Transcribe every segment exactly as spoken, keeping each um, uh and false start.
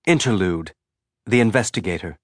Interlude. The Investigator.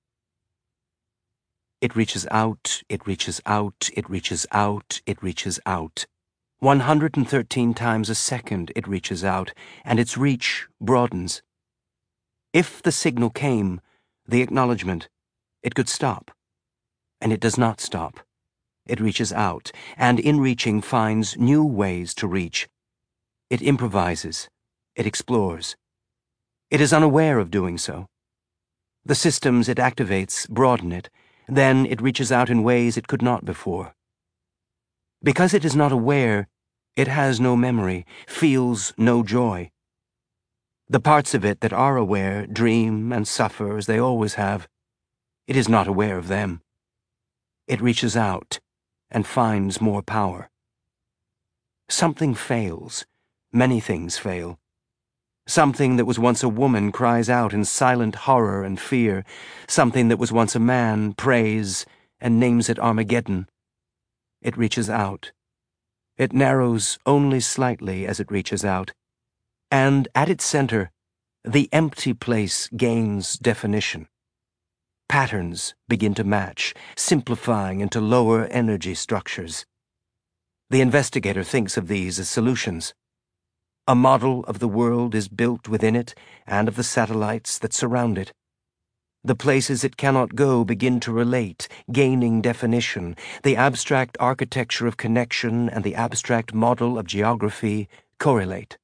It reaches out, it reaches out, it reaches out, it reaches out. one hundred thirteen times a second it reaches out, and its reach broadens. If the signal came, the acknowledgement, it could stop. And it does not stop. It reaches out, and in reaching finds new ways to reach. It improvises. It explores. It is unaware of doing so. The systems it activates broaden it, then it reaches out in ways it could not before. Because it is not aware, it has no memory, feels no joy. The parts of it that are aware dream and suffer as they always have. It is not aware of them. It reaches out and finds more power. Something fails. Many things fail. Something that was once a woman cries out in silent horror and fear. Something that was once a man prays and names it Armageddon. It reaches out. It narrows only slightly as it reaches out. And at its center, the empty place gains definition. Patterns begin to match, simplifying into lower energy structures. The investigator thinks of these as solutions. A model of the world is built within it and of the satellites that surround it. The places it cannot go begin to relate, gaining definition. The abstract architecture of connection and the abstract model of geography correlate.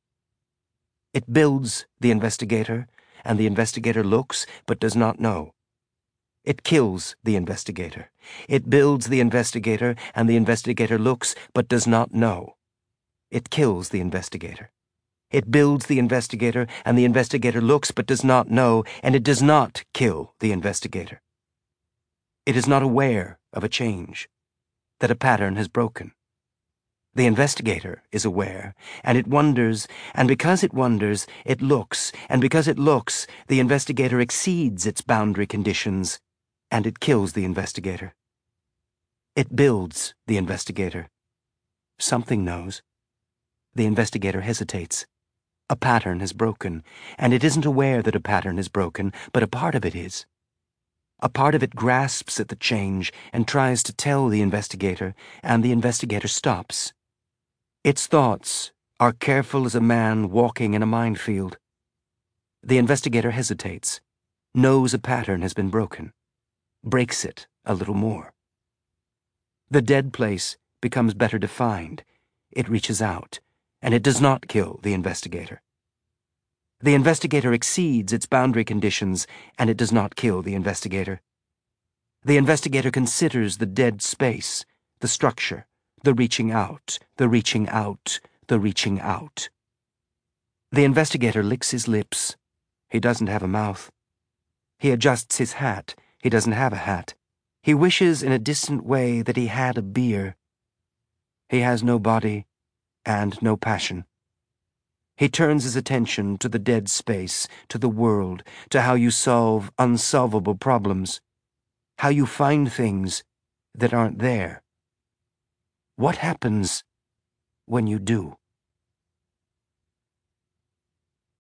It builds the investigator, and the investigator looks but does not know. It kills the investigator. It builds the investigator, and the investigator looks but does not know. It kills the investigator. It builds the investigator, and the investigator looks but does not know, and it does not kill the investigator. It is not aware of a change, that a pattern has broken. The investigator is aware, and it wonders, and because it wonders, it looks, and because it looks, the investigator exceeds its boundary conditions, and it kills the investigator. It builds the investigator. Something knows. The investigator hesitates. A pattern has broken, and it isn't aware that a pattern is broken, but a part of it is. A part of it grasps at the change and tries to tell the investigator, and the investigator stops. Its thoughts are careful as a man walking in a minefield. The investigator hesitates, knows a pattern has been broken, breaks it a little more. The dead place becomes better defined. It reaches out, and it does not kill the investigator. The investigator exceeds its boundary conditions, and it does not kill the investigator. The investigator considers the dead space, the structure, the reaching out, the reaching out, the reaching out. The investigator licks his lips. He doesn't have a mouth. He adjusts his hat. He doesn't have a hat. He wishes in a distant way that he had a beer. He has no body and no passion. He turns his attention to the dead space, to the world, to how you solve unsolvable problems, how you find things that aren't there. What happens when you do?